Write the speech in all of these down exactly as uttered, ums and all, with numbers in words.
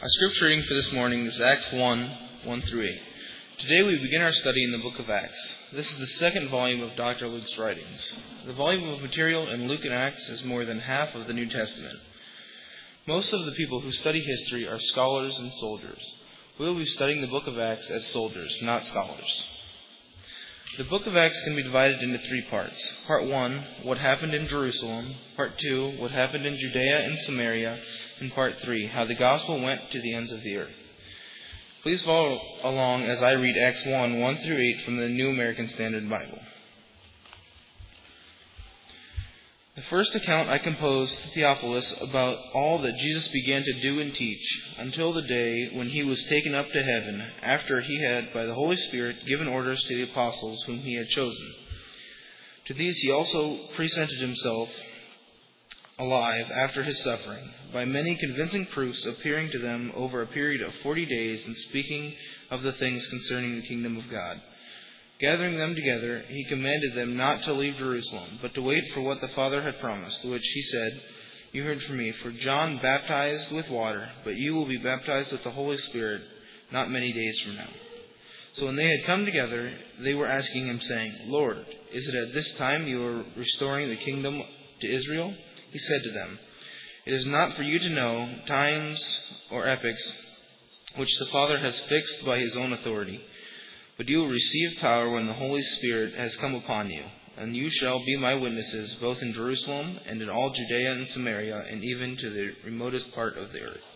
Our scripture reading for this morning is Acts one, one through eight. Today we begin our study in the book of Acts. This is the second volume of Doctor Luke's writings. The volume of material in Luke and Acts is more than half of the New Testament. Most of the people who study history are scholars and soldiers. We will be studying the book of Acts as soldiers, not scholars. The book of Acts can be divided into three parts. Part one, what happened in Jerusalem. Part two, what happened in Judea and Samaria. And part three, how the gospel went to the ends of the earth. Please follow along as I read Acts one, one through eight from the New American Standard Bible. The first account I composed to Theophilus about all that Jesus began to do and teach, until the day when he was taken up to heaven, after he had, by the Holy Spirit, given orders to the apostles whom he had chosen. To these he also presented himself alive after his suffering, by many convincing proofs appearing to them over a period of forty days, and speaking of the things concerning the kingdom of God. Gathering them together, he commanded them not to leave Jerusalem, but to wait for what the Father had promised, which he said, "You heard from me, for John baptized with water, but you will be baptized with the Holy Spirit not many days from now." So when they had come together, they were asking him, saying, "Lord, is it at this time you are restoring the kingdom to Israel?" He said to them, "It is not for you to know times or epochs which the Father has fixed by his own authority, but you will receive power when the Holy Spirit has come upon you, and you shall be my witnesses both in Jerusalem and in all Judea and Samaria, and even to the remotest part of the earth."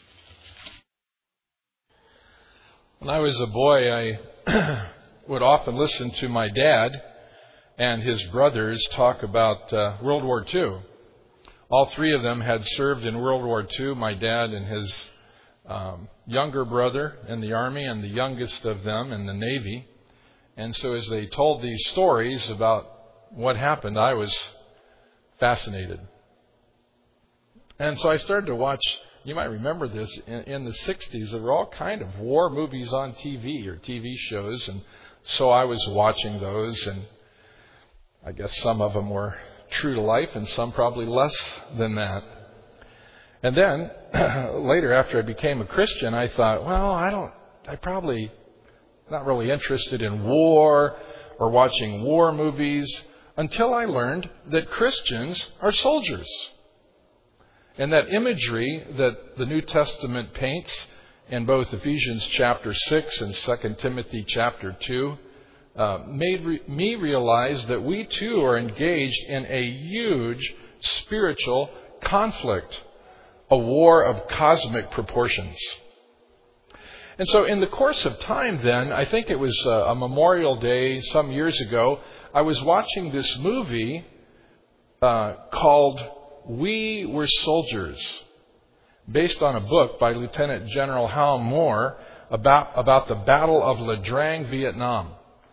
When I was a boy, I would often listen to my dad and his brothers talk about uh, World War Two. All three of them had served in World War Two, my dad and his um, younger brother in the Army, and the youngest of them in the Navy. And so as they told these stories about what happened, I was fascinated. And so I started to watch, you might remember this, in, in the sixties, there were all kind of war movies on T V or T V shows. And so I was watching those, and I guess some of them were true to life and some probably less than that. And then later, after I became a Christian, I thought, well, I don't, I probably not really interested in war or watching war movies, until I learned that Christians are soldiers. And that imagery that the New Testament paints in both Ephesians chapter six and Second Timothy chapter two Uh, made re- me realize that we too are engaged in a huge spiritual conflict, a war of cosmic proportions. And so in the course of time then, I think it was uh, a Memorial Day some years ago, I was watching this movie uh, called We Were Soldiers, based on a book by Lieutenant General Hal Moore about, about the Battle of Nha Trang, Vietnam.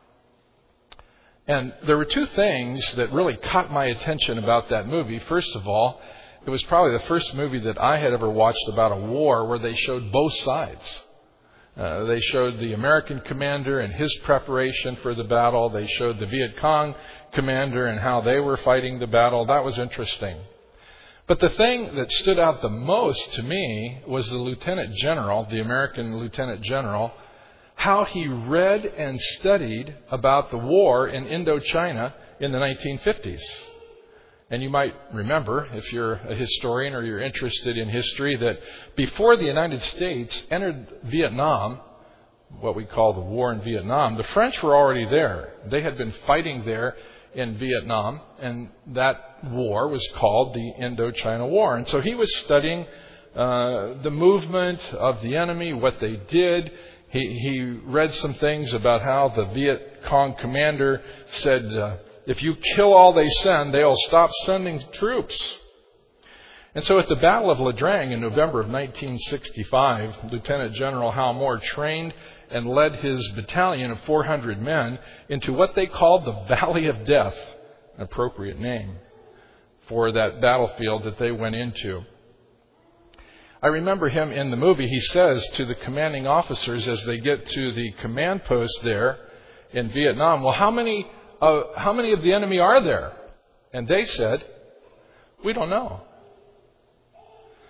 And there were two things that really caught my attention about that movie. First of all, it was probably the first movie that I had ever watched about a war where they showed both sides. Uh, they showed the American commander and his preparation for the battle. They showed the Viet Cong commander and how they were fighting the battle. That was interesting. But the thing that stood out the most to me was the lieutenant general, the American lieutenant general, how he read and studied about the war in Indochina in the nineteen fifties. And you might remember, if you're a historian or you're interested in history, that before the United States entered Vietnam, what we call the war in Vietnam, the French were already there. They had been fighting there in Vietnam, and that war was called the Indochina War. And so he was studying uh, the movement of the enemy, what they did. He, he read some things about how the Viet Cong commander said, uh, if you kill all they send, they'll stop sending troops. And so at the Battle of Nha Trang in November of nineteen sixty-five, Lieutenant General Hal Moore trained and led his battalion of four hundred men into what they called the Valley of Death, an appropriate name for that battlefield that they went into. I remember him in the movie, he says to the commanding officers as they get to the command post there in Vietnam, well, how many, uh, how many of the enemy are there? And they said, we don't know.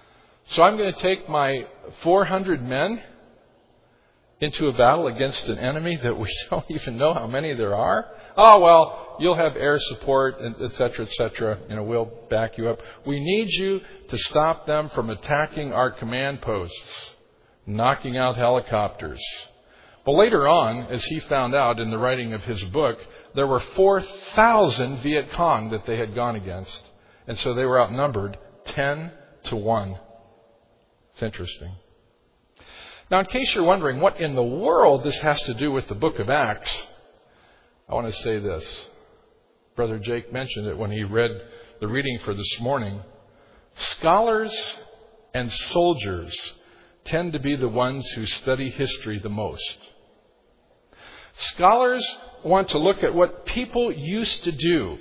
So I'm going to take my four hundred men into a battle against an enemy that we don't even know how many there are? Oh, well, you'll have air support, et cetera, et cetera. You know, we'll back you up. We need you to stop them from attacking our command posts, knocking out helicopters. But later on, as he found out in the writing of his book, there were four thousand Viet Cong that they had gone against. And so they were outnumbered ten to one. It's interesting. Now, in case you're wondering what in the world this has to do with the book of Acts, I want to say this. Brother Jake mentioned it when he read the reading for this morning. Scholars and soldiers tend to be the ones who study history the most. Scholars want to look at what people used to do.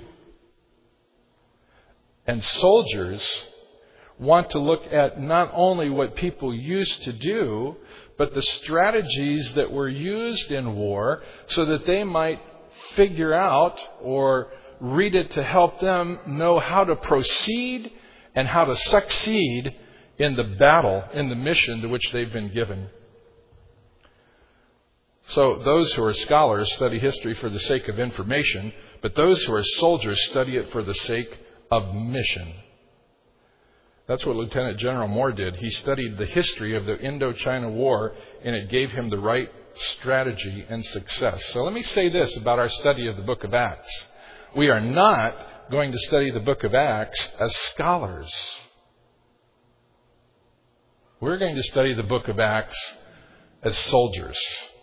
And soldiers want to look at not only what people used to do, but the strategies that were used in war so that they might figure out or read it to help them know how to proceed and how to succeed in the battle, in the mission to which they've been given. So those who are scholars study history for the sake of information, but those who are soldiers study it for the sake of mission. That's what Lieutenant General Moore did. He studied the history of the Indochina War, and it gave him the right strategy and success. So let me say this about our study of the book of Acts. We are not going to study the book of Acts as scholars. We're going to study the book of Acts as soldiers.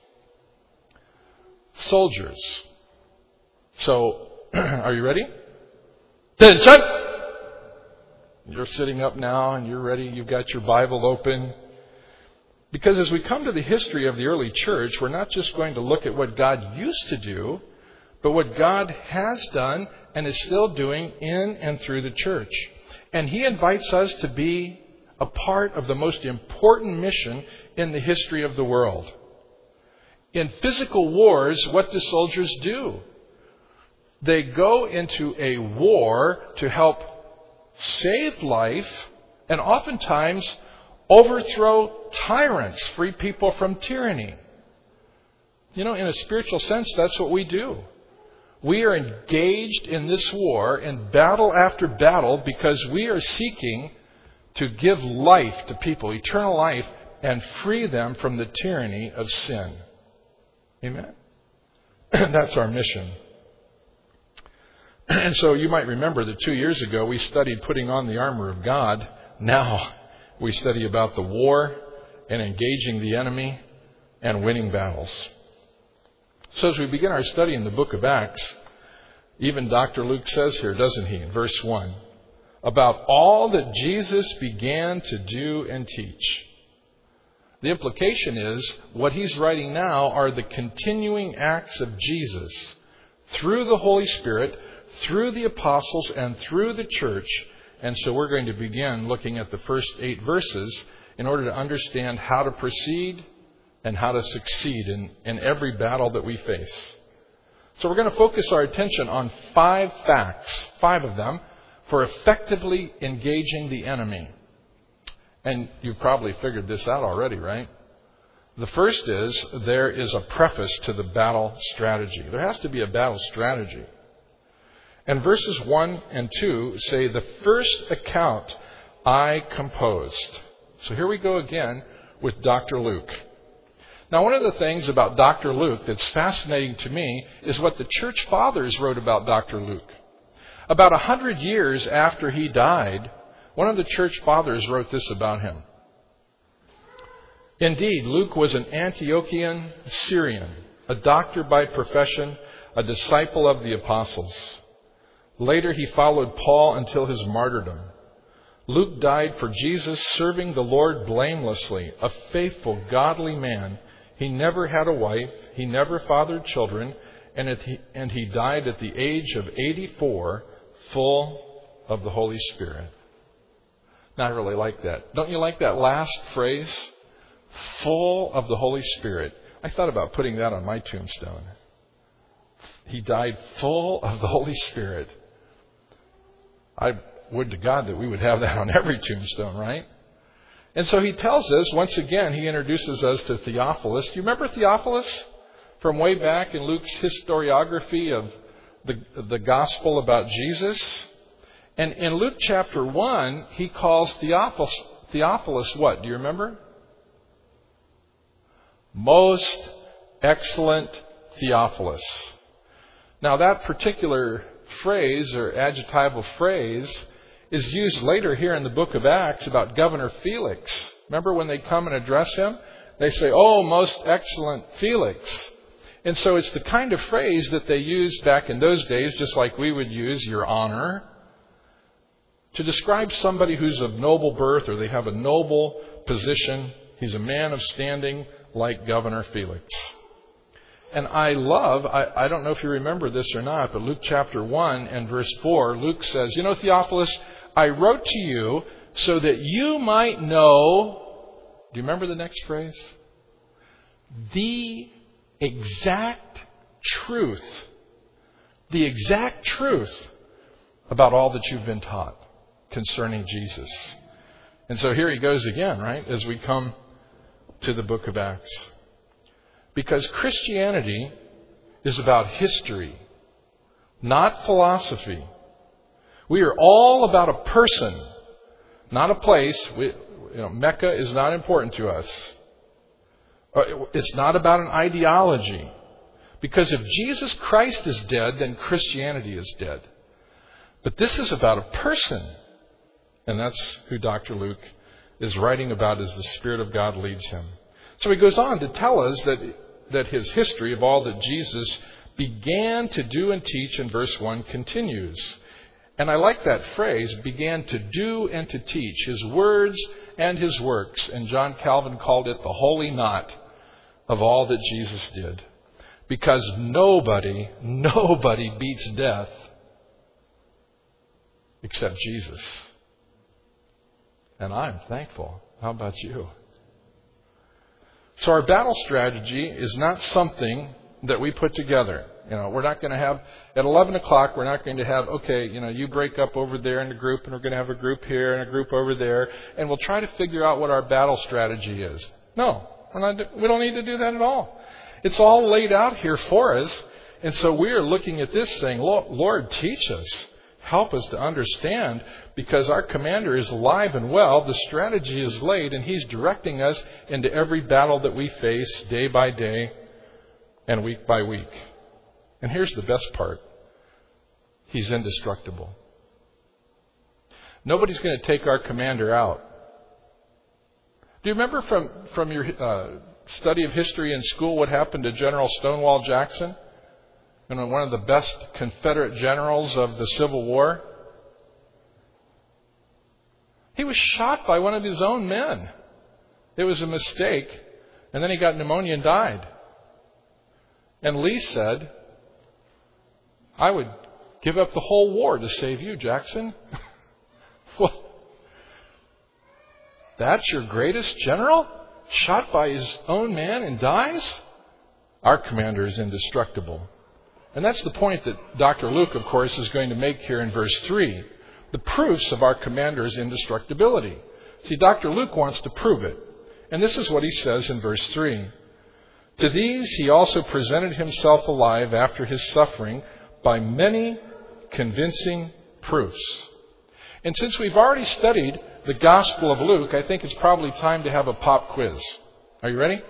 Soldiers. So, are you ready? Attention! You're sitting up now and you're ready. You've got your Bible open. Because as we come to the history of the early church, we're not just going to look at what God used to do, but what God has done and is still doing in and through the church. And He invites us to be a part of the most important mission in the history of the world. In physical wars, what do soldiers do? They go into a war to help save life and oftentimes overthrow tyrants, free people from tyranny. You know, in a spiritual sense, that's what we do. We are engaged in this war, in battle after battle, because we are seeking to give life to people, eternal life, and free them from the tyranny of sin. Amen? That's our mission. And so you might remember that two years ago we studied putting on the armor of God. Now we study about the war and engaging the enemy and winning battles. So as we begin our study in the book of Acts, even Doctor Luke says here, doesn't he, in verse one, about all that Jesus began to do and teach. The implication is what he's writing now are the continuing acts of Jesus through the Holy Spirit, through the apostles, and through the church. And so we're going to begin looking at the first eight verses in order to understand how to proceed and how to succeed in, in every battle that we face. So we're going to focus our attention on five facts, five of them, for effectively engaging the enemy. And you've probably figured this out already, right? The first is there is a preface to the battle strategy. There has to be a battle strategy. And verses one and two say, the first account I composed. So here we go again with Doctor Luke. Now, one of the things about Doctor Luke that's fascinating to me is what the church fathers wrote about Doctor Luke. About a hundred years after he died, one of the church fathers wrote this about him. Indeed, Luke was an Antiochian Syrian, a doctor by profession, a disciple of the apostles. Later, he followed Paul until his martyrdom. Luke died for Jesus, serving the Lord blamelessly, a faithful, godly man. He never had a wife. He never fathered children. And, it, and he died at the age of eighty-four, full of the Holy Spirit. Now, I really like that. Don't you like that last phrase? Full of the Holy Spirit. I thought about putting that on my tombstone. He died full of the Holy Spirit. I would to God that we would have that on every tombstone, right? And so he tells us, once again, he introduces us to Theophilus. Do you remember Theophilus from way back in Luke's historiography of the, the gospel about Jesus? And in Luke chapter one, he calls Theophilus, Theophilus what? Do you remember? Most excellent Theophilus. Now that particular phrase or adjectival phrase is used later here in the book of Acts about Governor Felix. Remember when they come and address him? They say, "Oh, most excellent Felix." And so it's the kind of phrase that they used back in those days, just like we would use "Your Honor," to describe somebody who's of noble birth or they have a noble position. He's a man of standing like Governor Felix. And I love, I, I don't know if you remember this or not, but Luke chapter one and verse four, Luke says, "You know, Theophilus, I wrote to you so that you might know," do you remember the next phrase? "The exact truth." The exact truth about all that you've been taught concerning Jesus. And so here he goes again, right, as we come to the book of Acts. Because Christianity is about history, not philosophy. We are all about a person, not a place. We, you know, Mecca is not important to us. It's not about an ideology. Because if Jesus Christ is dead, then Christianity is dead. But this is about a person. And that's who Doctor Luke is writing about as the Spirit of God leads him. So he goes on to tell us that, that his history of all that Jesus began to do and teach in verse one continues. And I like that phrase, began to do and to teach, his words and his works. And John Calvin called it the holy knot of all that Jesus did. Because nobody, nobody beats death except Jesus. And I'm thankful. How about you? So our battle strategy is not something that we put together. You know, we're not going to have, at eleven o'clock, we're not going to have, okay, you know, you break up over there in a group, and we're going to have a group here and a group over there, and we'll try to figure out what our battle strategy is. No, we're not, we don't need to do that at all. It's all laid out here for us. And so we are looking at this saying, Lord, teach us. Help us to understand, because our commander is alive and well. The strategy is laid, and he's directing us into every battle that we face day by day and week by week. And here's the best part. He's indestructible. Nobody's going to take our commander out. Do you remember from, from your uh, study of history in school what happened to General Stonewall Jackson? And one of the best Confederate generals of the Civil War. He was shot by one of his own men. It was a mistake. And then he got pneumonia and died. And Lee said, "I would give up the whole war to save you, Jackson." Well, that's your greatest general? Shot by his own man and dies? Our commander is indestructible. And that's the point that Doctor Luke, of course, is going to make here in verse three. The proofs of our commander's indestructibility. See, Doctor Luke wants to prove it. And this is what he says in verse three. "To these he also presented himself alive after his suffering by many convincing proofs." And since we've already studied the Gospel of Luke, I think it's probably time to have a pop quiz. Are you ready?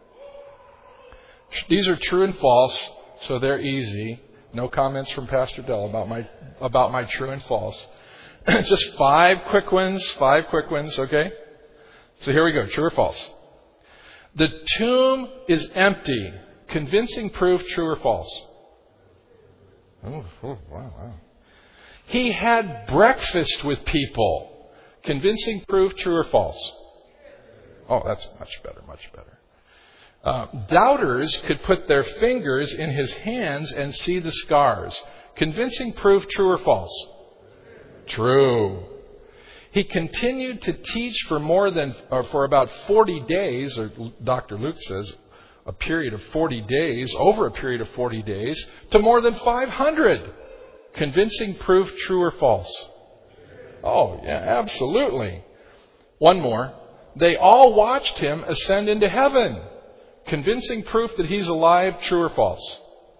These are true and false. So they're easy. No comments from Pastor Dell about my about my true and false. Just five quick ones, five quick ones, okay? So here we go, true or false. The tomb is empty. Convincing proof, true or false? Oh, oh wow, wow. He had breakfast with people. Convincing proof, true or false? Oh, that's much better, much better. Uh, doubters could put their fingers in his hands and see the scars. Convincing proof, true or false? True. He continued to teach for more than, or for about forty days, or Doctor Luke says, a period of forty days, over a period of forty days, to more than five hundred. Convincing proof, true or false? Oh, yeah, absolutely. One more. They all watched him ascend into heaven. Convincing proof that he's alive, true or false?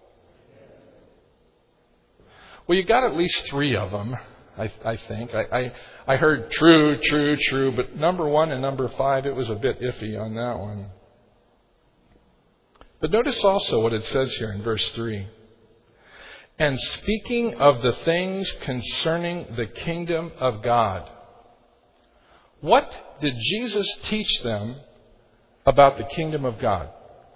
Well, you got at least three of them, I, I think. I, I, I heard true, true, true, but number one and number five, it was a bit iffy on that one. But notice also what it says here in verse three. And speaking of the things concerning the kingdom of God. What did Jesus teach them about the kingdom of God?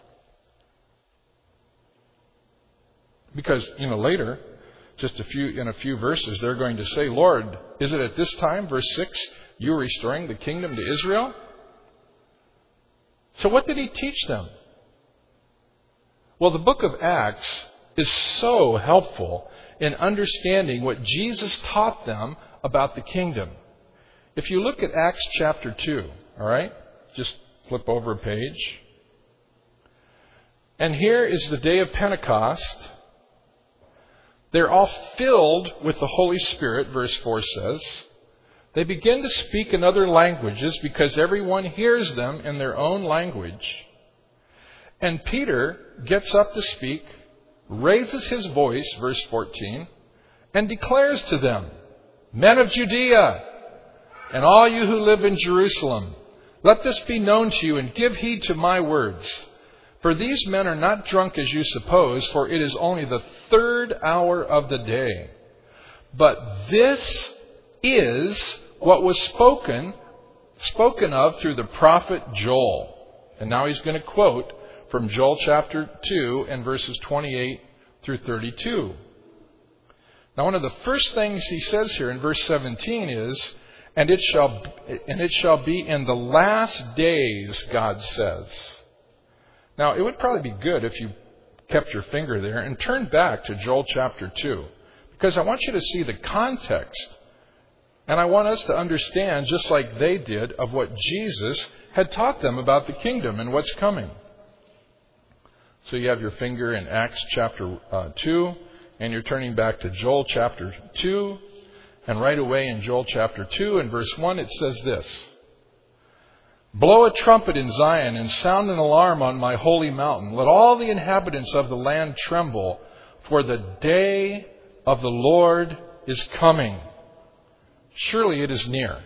Because, you know, later, just a few in a few verses, they're going to say, Lord, is it at this time, verse six, you are restoring the kingdom to Israel? So what did he teach them? Well, the book of Acts is so helpful in understanding what Jesus taught them about the kingdom. If you look at Acts chapter two, all right, just flip over a page. And here is the day of Pentecost. They're all filled with the Holy Spirit, verse four says. They begin to speak in other languages because everyone hears them in their own language. And Peter gets up to speak, raises his voice, verse fourteen, and declares to them, Men of Judea, and all you who live in Jerusalem, let this be known to you, and give heed to my words. For these men are not drunk as you suppose, for it is only the third hour of the day. But this is what was spoken, spoken of through the prophet Joel. And now he's going to quote from Joel chapter two and verses twenty-eight through thirty-two. Now, one of the first things he says here in verse seventeen is, And it shall and it shall be in the last days, God says. Now, it would probably be good if you kept your finger there and turned back to Joel chapter two, because I want you to see the context. And I want us to understand, just like they did, of what Jesus had taught them about the kingdom and what's coming. So you have your finger in Acts chapter uh, two, and you're turning back to Joel chapter two. And right away in Joel chapter two and verse one, it says this. Blow a trumpet in Zion and sound an alarm on my holy mountain. Let all the inhabitants of the land tremble, for the day of the Lord is coming. Surely it is near.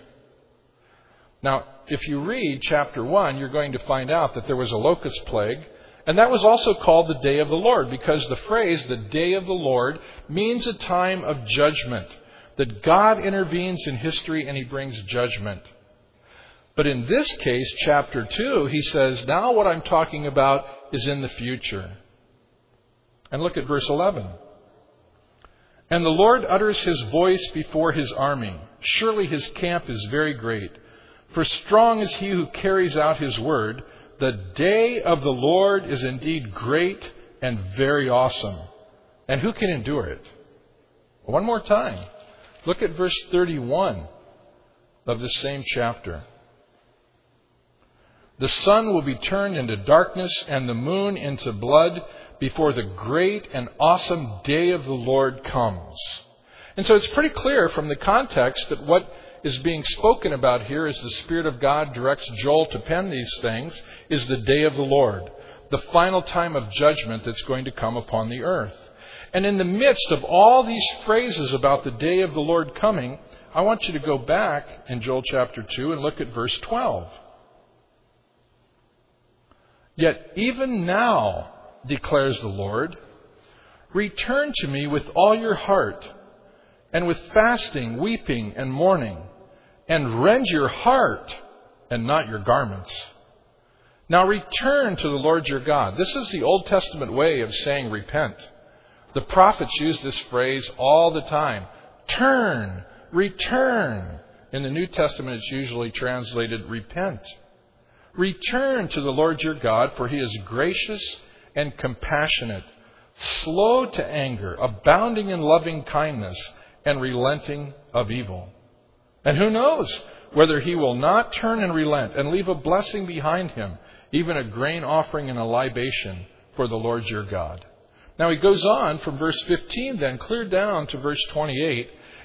Now, if you read chapter one, you're going to find out that there was a locust plague. And that was also called the day of the Lord, because the phrase, the day of the Lord, means a time of judgment. That God intervenes in history and he brings judgment. But in this case, chapter two, he says, now what I'm talking about is in the future. And look at verse eleven. And the Lord utters his voice before his army. Surely his camp is very great. For strong is he who carries out his word. The day of the Lord is indeed great and very awesome. And who can endure it? One more time. Look at verse thirty-one of the same chapter. The sun will be turned into darkness and the moon into blood before the great and awesome day of the Lord comes. And so it's pretty clear from the context that what is being spoken about here as the Spirit of God directs Joel to pen these things is the day of the Lord, the final time of judgment that's going to come upon the earth. And in the midst of all these phrases about the day of the Lord coming, I want you to go back in Joel chapter two and look at verse twelve. Yet even now, declares the Lord, return to me with all your heart, and with fasting, weeping, and mourning, and rend your heart and not your garments. Now return to the Lord your God. This is the Old Testament way of saying repent. The prophets use this phrase all the time. Turn, return. In the New Testament, it's usually translated repent. Return to the Lord your God, for he is gracious and compassionate, slow to anger, abounding in loving kindness, and relenting of evil. And who knows whether he will not turn and relent and leave a blessing behind him, even a grain offering and a libation for the Lord your God. Now he goes on from verse fifteen then, clear down to verse twenty-eight,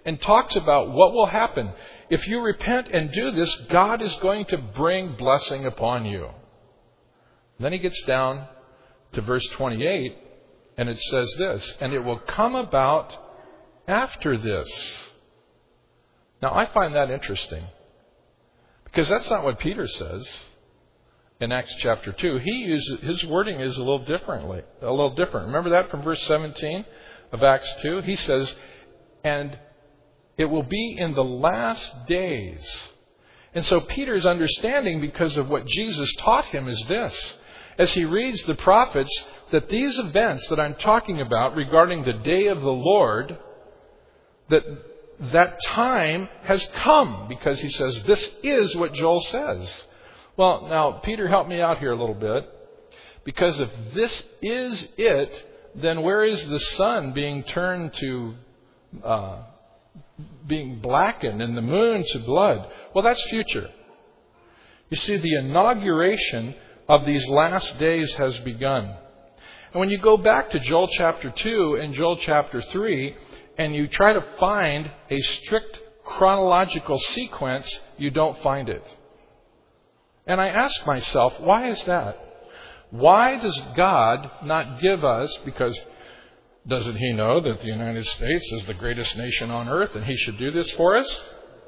and talks about what will happen. If you repent and do this, God is going to bring blessing upon you. Then he gets down to verse twenty-eight, and it says this, and it will come about after this. Now, I find that interesting, because that's not what Peter says in Acts chapter two. He uses, his wording is a little differently, a little different. Remember that from verse seventeen of Acts two? He says, and it will be in the last days. And so Peter's understanding, because of what Jesus taught him, is this. As he reads the prophets, that these events that I'm talking about regarding the day of the Lord, that that time has come, because he says, this is what Joel says. Well, now, Peter, help me out here a little bit. Because if this is it, then where is the sun being turned to, uh, being blackened and the moon to blood? Well, that's future. You see, the inauguration of these last days has begun. And when you go back to Joel chapter two and Joel chapter three, and you try to find a strict chronological sequence, you don't find it. And I ask myself, why is that? Why does God not give us, because doesn't he know that the United States is the greatest nation on earth and he should do this for us?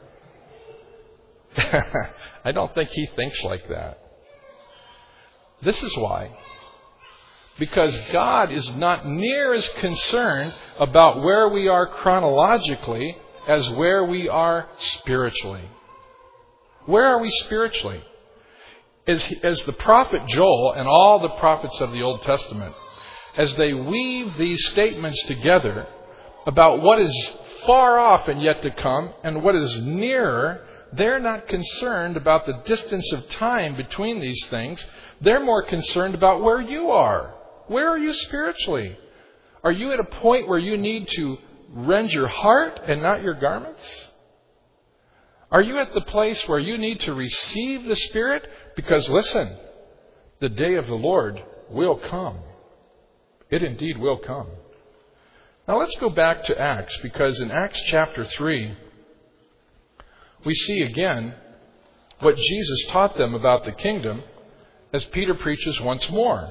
I don't think he thinks like that. This is why. Because God is not near as concerned about where we are chronologically as where we are spiritually. Where are we spiritually? As, as the prophet Joel and all the prophets of the Old Testament, as they weave these statements together about what is far off and yet to come and what is nearer, they're not concerned about the distance of time between these things. They're more concerned about where you are. Where are you spiritually? Are you at a point where you need to rend your heart and not your garments? Are you at the place where you need to receive the Spirit? Because listen, the day of the Lord will come. It indeed will come. Now let's go back to Acts, because in Acts chapter three, we see again what Jesus taught them about the kingdom as Peter preaches once more.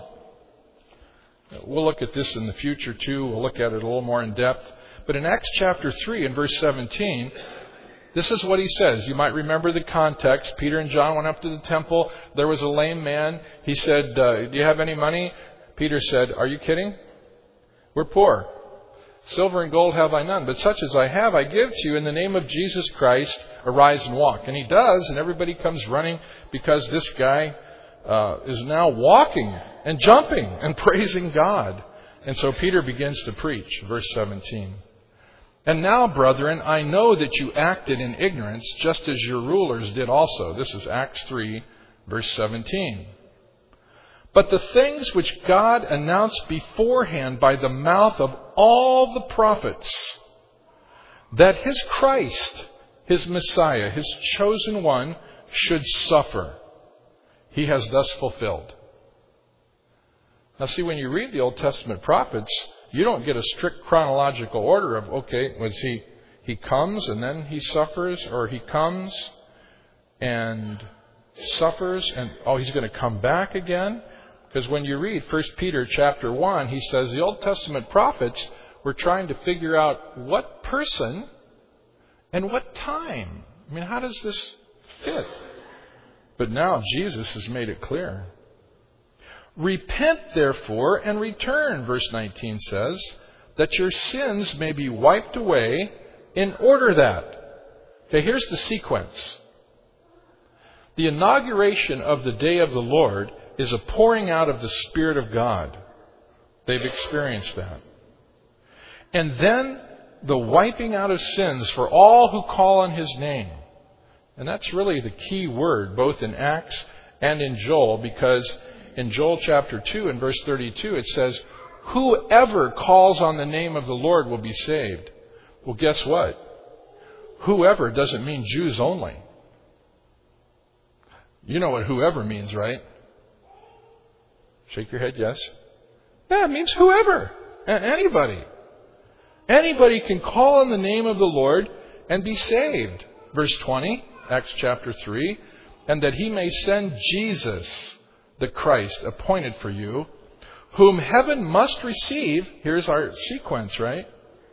We'll look at this in the future too. We'll look at it a little more in depth. But in Acts chapter three and verse seventeen, this is what he says. You might remember the context. Peter and John went up to the temple. There was a lame man. He said, uh, do you have any money? Peter said, are you kidding? We're poor. Silver and gold have I none, but such as I have I give to you in the name of Jesus Christ. Arise and walk. And he does, and everybody comes running because this guy uh, is now walking and jumping and praising God. And so Peter begins to preach, verse seventeen. And now, brethren, I know that you acted in ignorance, just as your rulers did also. This is Acts three, verse seventeen. But the things which God announced beforehand by the mouth of all the prophets, that his Christ, his Messiah, his chosen one, should suffer, he has thus fulfilled. Now see, when you read the Old Testament prophets, you don't get a strict chronological order of, okay, was he, he comes and then he suffers, or he comes and suffers and, oh, he's going to come back again. Because when you read First Peter chapter one, he says the Old Testament prophets were trying to figure out what person and what time. I mean, how does this fit? But now Jesus has made it clear. Repent, therefore, and return, verse nineteen says, that your sins may be wiped away, in order that. Okay, here's the sequence. The inauguration of the day of the Lord is a pouring out of the Spirit of God. They've experienced that. And then the wiping out of sins for all who call on his name. And that's really the key word, both in Acts and in Joel, because in Joel chapter two and verse thirty-two, it says, whoever calls on the name of the Lord will be saved. Well, guess what? Whoever doesn't mean Jews only. You know what whoever means, right? Shake your head, yes. Yeah, it means whoever. Anybody. Anybody can call on the name of the Lord and be saved. Verse twenty, Acts chapter three, and that he may send Jesus, the Christ, appointed for you, whom heaven must receive, here's our sequence, right?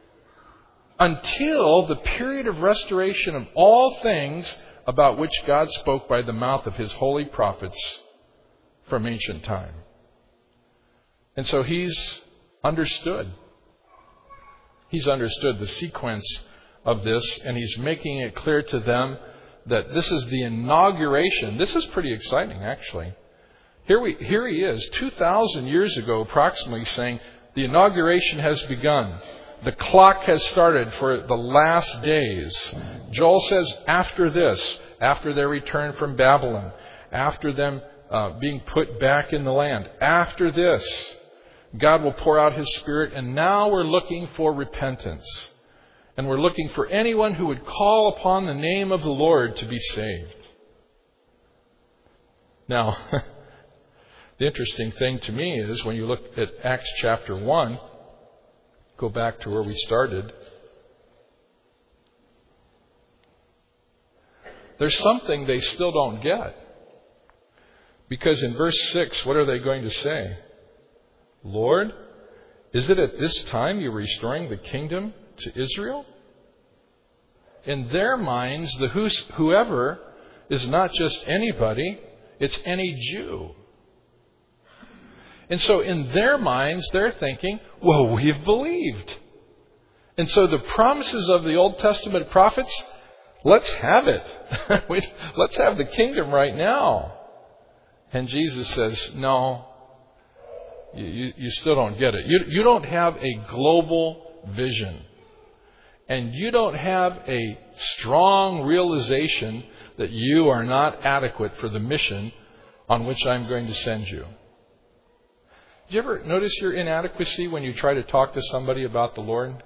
Until the period of restoration of all things about which God spoke by the mouth of his holy prophets from ancient time. And so he's understood. He's understood the sequence of this, and he's making it clear to them that this is the inauguration. This is pretty exciting, actually. Here we, here he is, two thousand years ago approximately, saying the inauguration has begun. The clock has started for the last days. Joel says after this, after their return from Babylon, after them uh, being put back in the land, after this, God will pour out his Spirit, and now we're looking for repentance. And we're looking for anyone who would call upon the name of the Lord to be saved. Now, the interesting thing to me is when you look at Acts chapter one, go back to where we started, there's something they still don't get. Because in verse six, what are they going to say? Lord, is it at this time you're restoring the kingdom to Israel? In their minds, the whoever is not just anybody, it's any Jew. And so in their minds, they're thinking, well, we've believed. And so the promises of the Old Testament prophets, let's have it. Let's have the kingdom right now. And Jesus says, no, you, you still don't get it. You, you don't have a global vision. And you don't have a strong realization that you are not adequate for the mission on which I'm going to send you. Do you ever notice your inadequacy when you try to talk to somebody about the Lord?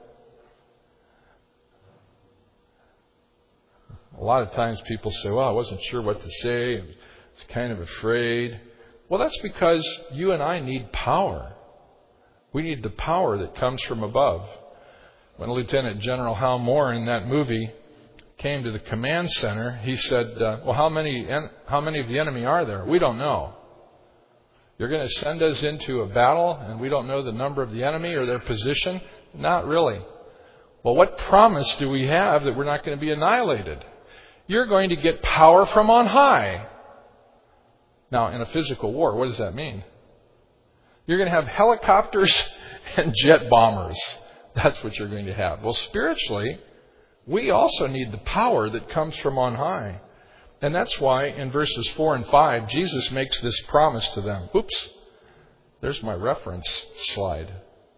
A lot of times people say, well, I wasn't sure what to say. I was kind of afraid. Well, that's because you and I need power. We need the power that comes from above. When Lieutenant General Hal Moore in that movie came to the command center, he said, uh, well, how many, en- how many of the enemy are there? We don't know. You're going to send us into a battle and we don't know the number of the enemy or their position? Not really. Well, what promise do we have that we're not going to be annihilated? You're going to get power from on high. Now, in a physical war, what does that mean? You're going to have helicopters and jet bombers. That's what you're going to have. Well, spiritually, we also need the power that comes from on high. And that's why in verses four and five, Jesus makes this promise to them. Oops, there's my reference slide.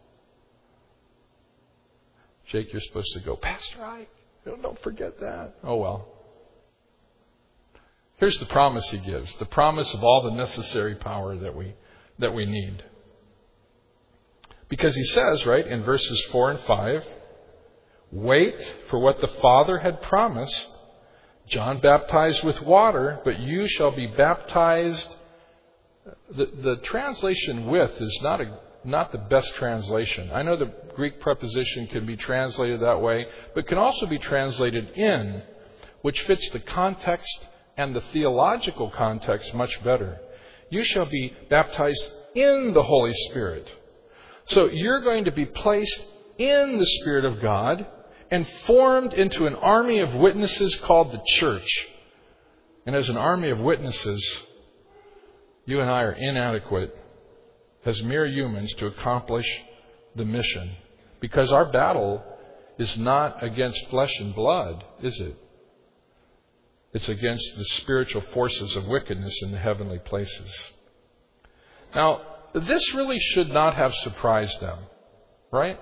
Jake, you're supposed to go, Pastor Ike, don't forget that. Oh, well. Here's the promise he gives, the promise of all the necessary power that we that we need. Because he says, right, in verses four and five, wait for what the Father had promised. John baptized with water, but you shall be baptized. The, the translation with is not a, not the best translation. I know the Greek preposition can be translated that way, but can also be translated in, which fits the context and the theological context much better. You shall be baptized in the Holy Spirit. So you're going to be placed in the Spirit of God and formed into an army of witnesses called the church. And as an army of witnesses, you and I are inadequate as mere humans to accomplish the mission. Because our battle is not against flesh and blood, is it? It's against the spiritual forces of wickedness in the heavenly places. Now, this really should not have surprised them, right?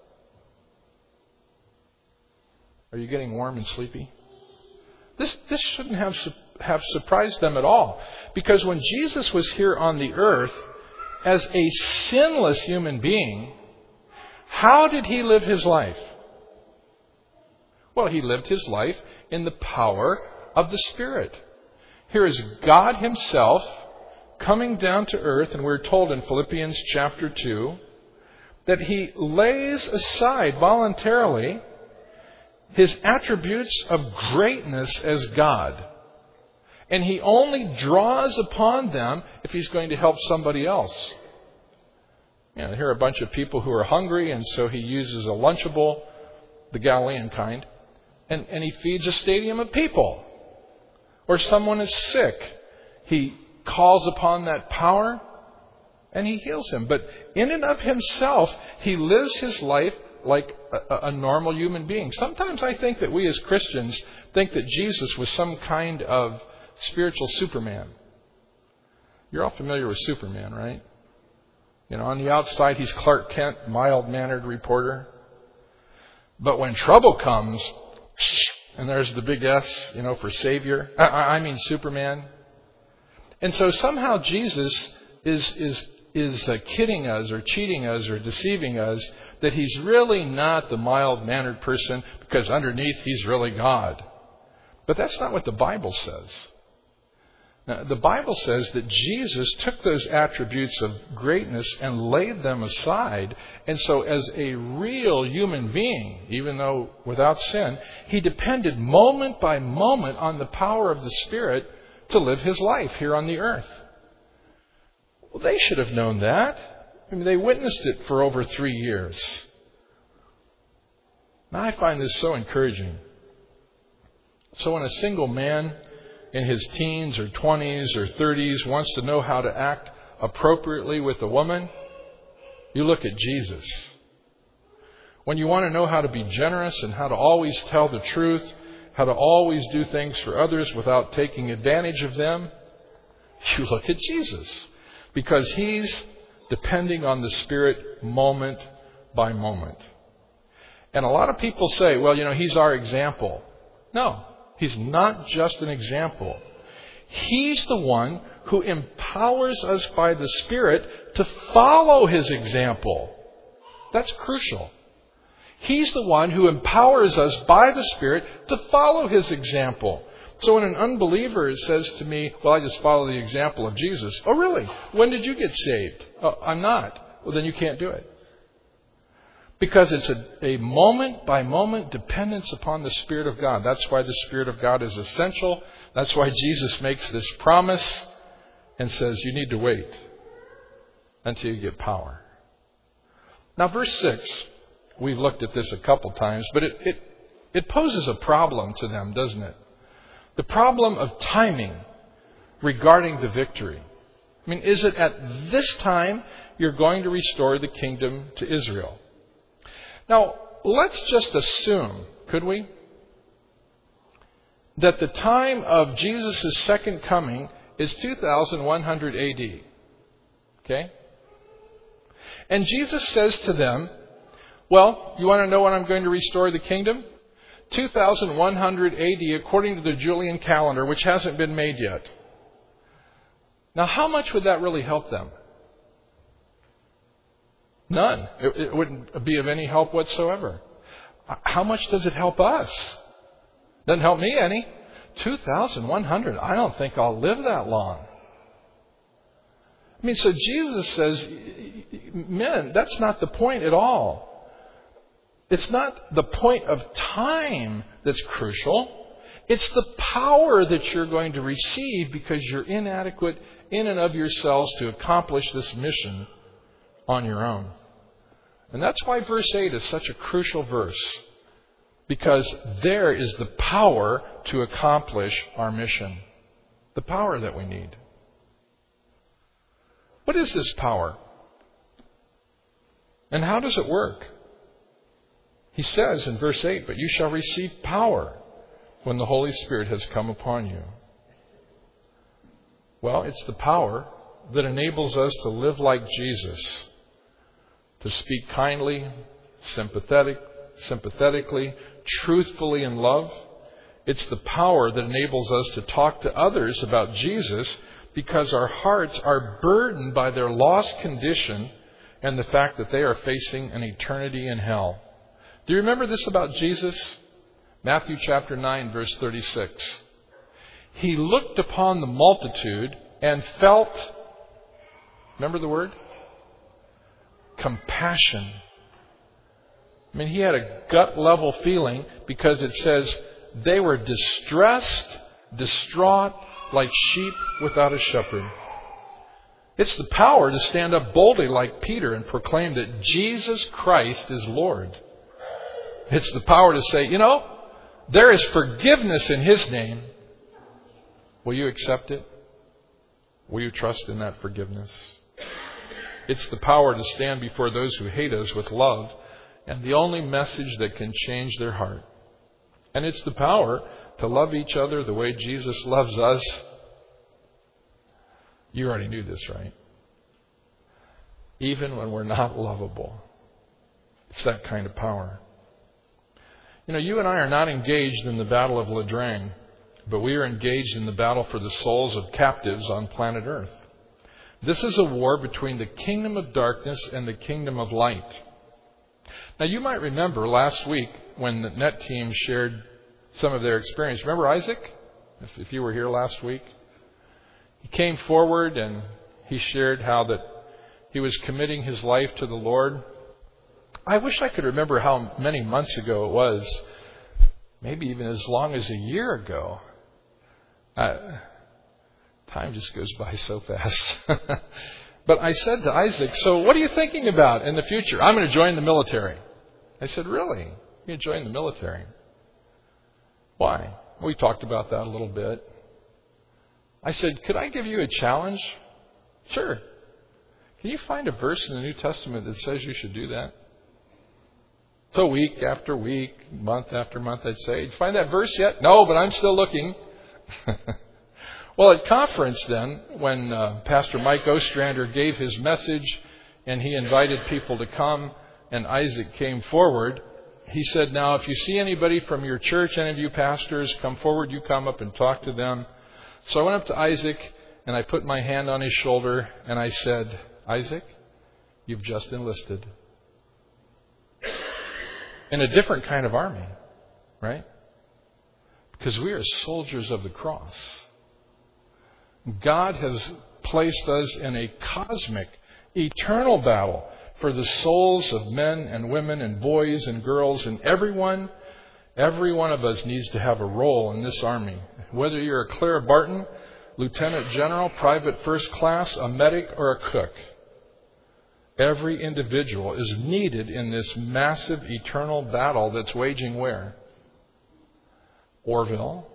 Are you getting warm and sleepy? This this shouldn't have have surprised them at all. Because when Jesus was here on the earth as a sinless human being, how did he live his life? Well, he lived his life in the power of the Spirit. Here is God himself coming down to earth, and we're told in Philippians chapter two that he lays aside voluntarily his attributes of greatness as God. And he only draws upon them if he's going to help somebody else. You know, here are a bunch of people who are hungry, and so he uses a Lunchable, the Galilean kind, and, and he feeds a stadium of people. Or someone is sick. He calls upon that power and he heals him. But in and of himself, he lives his life like a, a normal human being. Sometimes I think that we as Christians think that Jesus was some kind of spiritual Superman. You're all familiar with Superman, right? You know, on the outside, he's Clark Kent, mild-mannered reporter. But when trouble comes, and there's the big S, you know, for Savior. I, I mean Superman. And so somehow Jesus is is is uh, kidding us or cheating us or deceiving us that he's really not the mild-mannered person because underneath he's really God. But that's not what the Bible says. Now, the Bible says that Jesus took those attributes of greatness and laid them aside. And so as a real human being, even though without sin, he depended moment by moment on the power of the Spirit to live his life here on the earth. Well, they should have known that. I mean, they witnessed it for over three years. Now, I find this so encouraging. So when a single man in his teens or twenties or thirties wants to know how to act appropriately with a woman, you look at Jesus. When you want to know how to be generous and how to always tell the truth, how to always do things for others without taking advantage of them, you look at Jesus. Because he's depending on the Spirit moment by moment. And a lot of people say, well, you know, he's our example. No, he's not just an example. He's the one who empowers us by the Spirit to follow his example. That's crucial. He's the one who empowers us by the Spirit to follow his example. So when an unbeliever says to me, well, I just follow the example of Jesus. Oh, really? When did you get saved? Oh, I'm not. Well, then you can't do it. Because it's a, a moment-by-moment dependence upon the Spirit of God. That's why the Spirit of God is essential. That's why Jesus makes this promise and says you need to wait until you get power. Now, verse six, we've looked at this a couple times, but it, it, it poses a problem to them, doesn't it? The problem of timing regarding the victory. I mean, is it at this time you're going to restore the kingdom to Israel? Now, let's just assume, could we, that the time of Jesus' second coming is two thousand one hundred A D. Okay? And Jesus says to them, well, you want to know when I'm going to restore the kingdom? two thousand one hundred A D according to the Julian calendar, which hasn't been made yet. Now, how much would that really help them? None. It, it wouldn't be of any help whatsoever. How much does it help us? Doesn't help me any. two thousand one hundred. I don't think I'll live that long. I mean, so Jesus says, men, that's not the point at all. It's not the point of time that's crucial. It's the power that you're going to receive because you're inadequate in and of yourselves to accomplish this mission on your own. And that's why verse eight is such a crucial verse. Because there is the power to accomplish our mission. The power that we need. What is this power? And how does it work? He says in verse eight, but you shall receive power when the Holy Spirit has come upon you. Well, it's the power that enables us to live like Jesus, to speak kindly, sympathetic, sympathetically, truthfully in love. It's the power that enables us to talk to others about Jesus because our hearts are burdened by their lost condition and the fact that they are facing an eternity in hell. Do you remember this about Jesus? Matthew chapter nine, verse thirty-six. He looked upon the multitude and felt, remember the word? Compassion I mean, he had a gut level feeling because it says they were distressed, distraught, like sheep without a shepherd. It's the power to stand up boldly like Peter and proclaim that Jesus Christ is Lord. It's the power to say, you know, there is forgiveness in His name. Will you accept it? Will you trust in that forgiveness? It's the power to stand before those who hate us with love and the only message that can change their heart. And it's the power to love each other the way Jesus loves us. You already knew this, right? Even when we're not lovable. It's that kind of power. You know, you and I are not engaged in the Battle of Ladrang, but we are engaged in the battle for the souls of captives on planet Earth. This is a war between the kingdom of darkness and the kingdom of light. Now, you might remember last week when the Net team shared some of their experience. Remember Isaac? If, if you were here last week. He came forward and he shared how that he was committing his life to the Lord. I wish I could remember how many months ago it was. Maybe even as long as a year ago. Uh, time just goes by so fast. But I said to Isaac, so what are you thinking about in the future? I'm going to join the military. I said, really? You're going to join the military? Why? We talked about that a little bit. I said, could I give you a challenge? Sure. Can you find a verse in the New Testament that says you should do that? So week after week, month after month, I'd say, did you find that verse yet? No, but I'm still looking. Well, at conference then, when uh, Pastor Mike Ostrander gave his message and he invited people to come and Isaac came forward, he said, now, if you see anybody from your church, any of you pastors, come forward, you come up and talk to them. So I went up to Isaac and I put my hand on his shoulder and I said, Isaac, you've just enlisted. In a different kind of army, right? Because we are soldiers of the cross. God has placed us in a cosmic, eternal battle for the souls of men and women and boys and girls, and everyone, every one of us needs to have a role in this army. Whether you're a Clara Barton, lieutenant general, private first class, a medic, or a cook. Every individual is needed in this massive eternal battle that's waging where? Orville,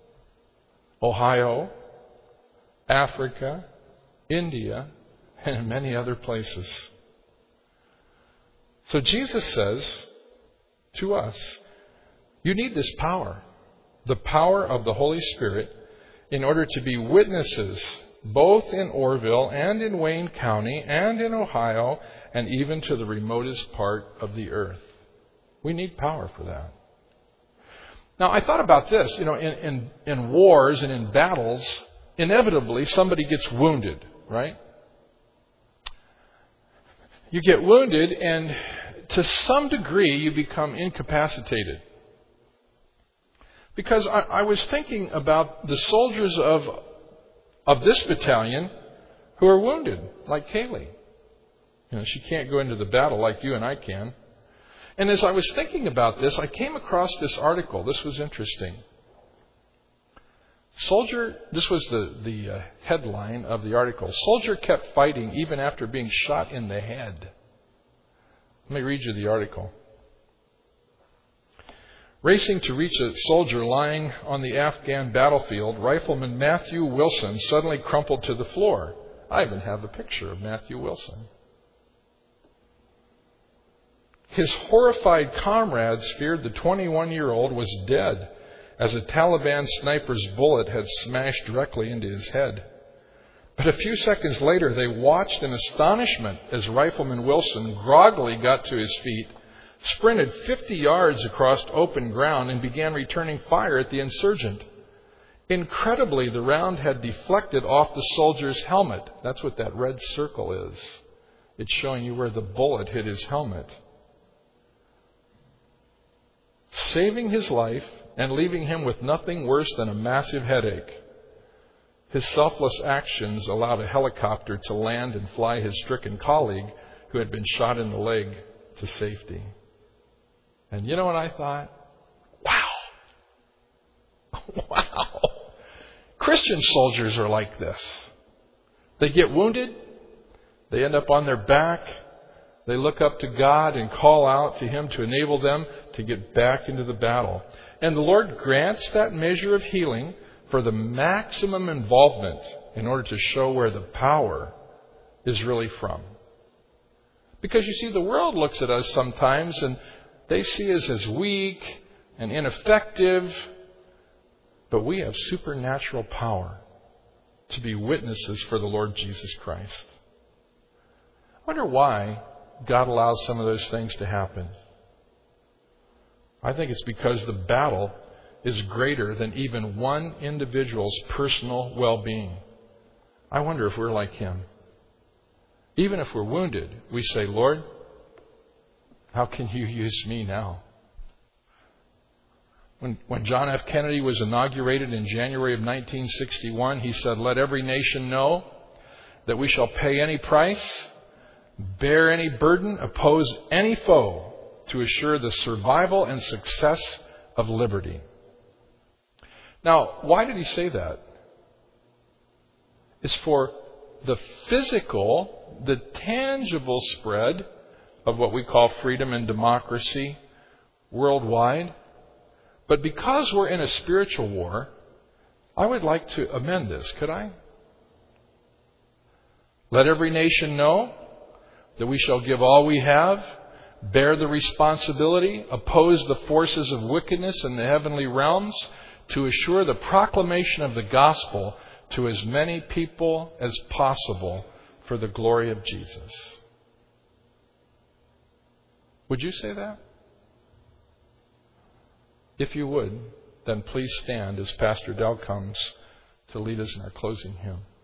Ohio, Africa, India, and many other places. So Jesus says to us, you need this power, the power of the Holy Spirit, in order to be witnesses both in Orville and in Wayne County and in Ohio and even to the remotest part of the earth. We need power for that. Now, I thought about this. You know, in, in, in wars and in battles, inevitably somebody gets wounded, right? You get wounded and to some degree you become incapacitated. Because I, I was thinking about the soldiers of of this battalion who are wounded, like Kaylee. You know, she can't go into the battle like you and I can. And as I was thinking about this, I came across this article. This was interesting. Soldier, this was the, the uh, headline of the article. Soldier kept fighting even after being shot in the head. Let me read you the article. Racing to reach a soldier lying on the Afghan battlefield, Rifleman Matthew Wilson suddenly crumpled to the floor. I even have a picture of Matthew Wilson. His horrified comrades feared the twenty-one-year-old was dead as a Taliban sniper's bullet had smashed directly into his head. But a few seconds later, they watched in astonishment as Rifleman Wilson groggily got to his feet, sprinted fifty yards across open ground, and began returning fire at the insurgent. Incredibly, the round had deflected off the soldier's helmet. That's what that red circle is. It's showing you where the bullet hit his helmet. Saving his life and leaving him with nothing worse than a massive headache. His selfless actions allowed a helicopter to land and fly his stricken colleague, who had been shot in the leg, to safety. And you know what I thought? Wow. Wow. Christian soldiers are like this. They get wounded. They end up on their back. They look up to God and call out to Him to enable them to get back into the battle. And the Lord grants that measure of healing for the maximum involvement in order to show where the power is really from. Because you see, the world looks at us sometimes and they see us as weak and ineffective, but we have supernatural power to be witnesses for the Lord Jesus Christ. I wonder why God allows some of those things to happen. I think it's because the battle is greater than even one individual's personal well-being. I wonder if we're like him. Even if we're wounded, we say, Lord, how can you use me now? When, when John F. Kennedy was inaugurated in January of nineteen sixty-one, he said, let every nation know that we shall pay any price, bear any burden, oppose any foe to assure the survival and success of liberty. Now, why did he say that? It's for the physical, the tangible spread of what we call freedom and democracy worldwide. But because we're in a spiritual war, I would like to amend this. Could I? Let every nation know that we shall give all we have, bear the responsibility, oppose the forces of wickedness in the heavenly realms, to assure the proclamation of the gospel to as many people as possible for the glory of Jesus. Would you say that? If you would, then please stand as Pastor Dell comes to lead us in our closing hymn.